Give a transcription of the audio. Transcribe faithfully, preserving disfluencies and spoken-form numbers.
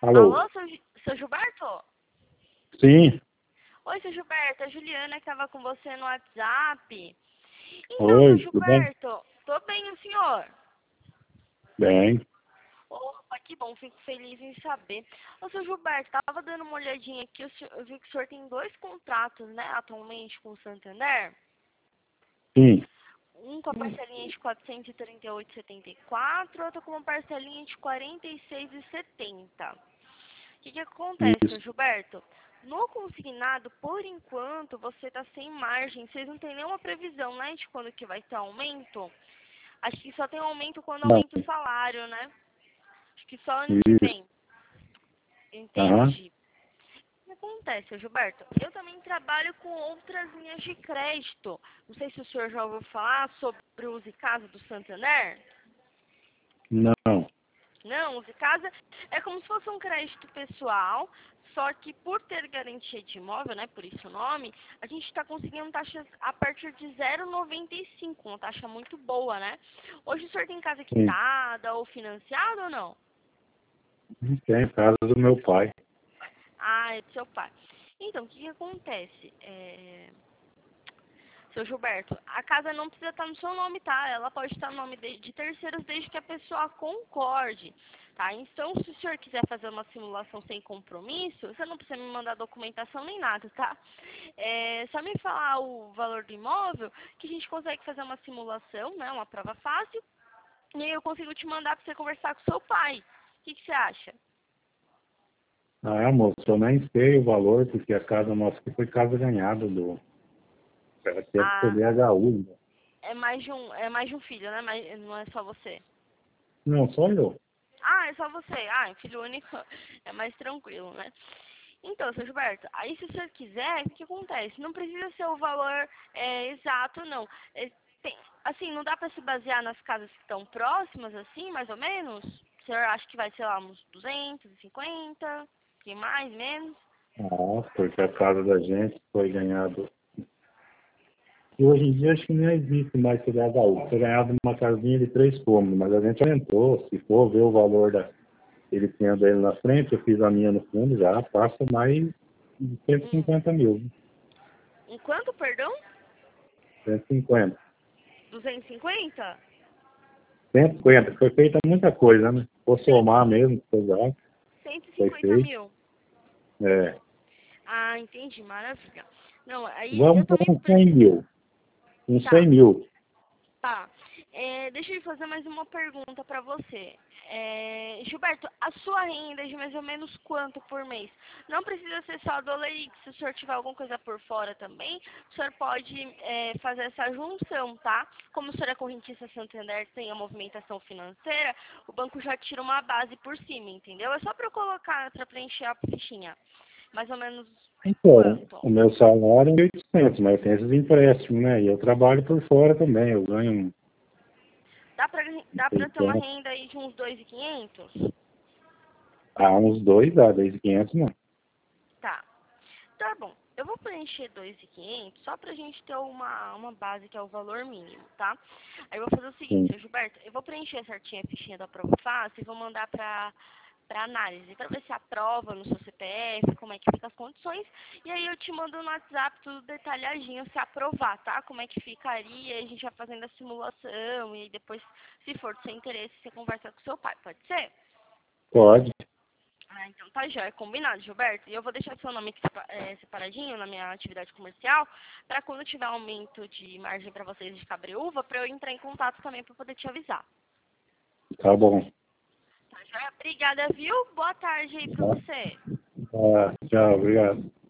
Alô? Alô, seu, Gi- seu Gilberto? Sim. Oi, seu Gilberto, a Juliana que estava com você no WhatsApp. Então, seu Oi, tudo bem? Gilberto, tô bem, o senhor? Bem. Opa, que bom, fico feliz em saber. Ô, seu Gilberto, tava dando uma olhadinha aqui, o senhor- eu vi que o senhor tem dois contratos, né, atualmente com o Santander. Sim. Um com a parcelinha de quatrocentos e trinta e oito reais e setenta e quatro, outro com uma parcelinha de quarenta e seis reais e setenta. O que que acontece, seu Isso. Gilberto? No consignado, por enquanto, você está sem margem. Vocês não têm nenhuma previsão, né, de quando que vai ter aumento? Acho que só tem aumento quando Não. aumenta o salário, né? Acho que só ano que Isso. vem. Aham. Entende? O que acontece, seu Gilberto? Eu também trabalho com outras linhas de crédito. Não sei se o senhor já ouviu falar sobre o Use Casa do Santander. Não. Não, de casa é como se fosse um crédito pessoal, só que por ter garantia de imóvel, né, por isso o nome, a gente está conseguindo taxas a partir de zero vírgula noventa e cinco, uma taxa muito boa, né? Hoje o senhor tem casa Sim. quitada ou financiada ou não? Não tem casa do meu pai. Ah, é do seu pai. Então, o que que acontece? É... Seu Gilberto, a casa não precisa estar no seu nome, tá? Ela pode estar no nome de, de terceiros desde que a pessoa concorde, tá? Então, se o senhor quiser fazer uma simulação sem compromisso, você não precisa me mandar documentação nem nada, tá? É só me falar o valor do imóvel que a gente consegue fazer uma simulação, né? Uma prova fácil. E aí eu consigo te mandar para você conversar com seu pai. O que, que você acha? Ah, é, moço, eu nem sei o valor, porque a casa nossa aqui foi casa ganhada do... Aqui é do Ah, C D H U. Né? é mais de um, é mais de um filho, né? Mas não é só você. Não, só eu. Ah, é só você. Ah, é filho único é mais tranquilo, né? Então, seu Gilberto, aí se o senhor quiser, o que acontece? Não precisa ser o valor é, exato, não. É, tem- assim, não dá para se basear nas casas que estão próximas, assim, mais ou menos? O senhor acha que vai ser lá uns duzentos e cinquenta? Que mais, menos? Ah, porque a casa da gente foi ganhada. E hoje em dia acho que nem existe mais C D H U. Foi ganhado uma casinha de três cômodos, mas a gente aumentou. Se for ver o valor da, ele tendo ele na frente, eu fiz a minha no fundo, já passa mais de cento e Hum. cinquenta mil. Um quanto, perdão? cento e cinquenta. duzentos e cinquenta? cento e cinquenta. Foi feita muita coisa, né? Vou Cento, somar mesmo, já cento e foi cinquenta feito. mil. É. Ah, entendi, maravilha. Não, aí eu Vamos por também uns cem preciso. mil. Uns cem Tá. mil. Tá. É, deixa eu fazer mais uma pergunta para você. É, Gilberto, a sua renda é de mais ou menos quanto por mês? Não precisa ser só do Olerix. Se o senhor tiver alguma coisa por fora também, o senhor pode é, fazer essa junção, tá? Como o senhor é correntista Santander, tem a movimentação financeira, o banco já tira uma base por cima, entendeu? É só para eu colocar, para preencher a fichinha. Mais ou menos Então, quanto? o meu salário é oitocentos, mas eu tenho esses empréstimos, né? E eu trabalho por fora também. Eu ganho um Dá pra, dá pra ter uma seiscentos. renda aí de uns dois mil e quinhentos? Ah, uns dois dá, dois mil e quinhentos não. Tá. Tá bom. Eu vou preencher dois mil e quinhentos só pra gente ter uma, uma base que é o valor mínimo, tá? Aí eu vou fazer o seguinte, Sim. seu Gilberto, eu vou preencher certinho a fichinha da prova fácil e vou mandar pra, pra análise, pra ver se aprova no seu C P F, como é que fica as condições. E aí eu te mando no WhatsApp tudo detalhadinho, se aprovar, tá? Como é que ficaria, a gente vai fazendo a simulação e aí depois, se for do seu interesse, você conversa com seu pai, pode ser? Pode. Ah, então tá já, é combinado, Gilberto. E eu vou deixar seu nome aqui sepa- é, separadinho na minha atividade comercial, para quando tiver aumento de margem para vocês de cabreúva, para eu entrar em contato também para poder te avisar. Tá bom. Tá já? Obrigada, viu? Boa tarde aí para Tá. você. Ah, tchau, obrigado.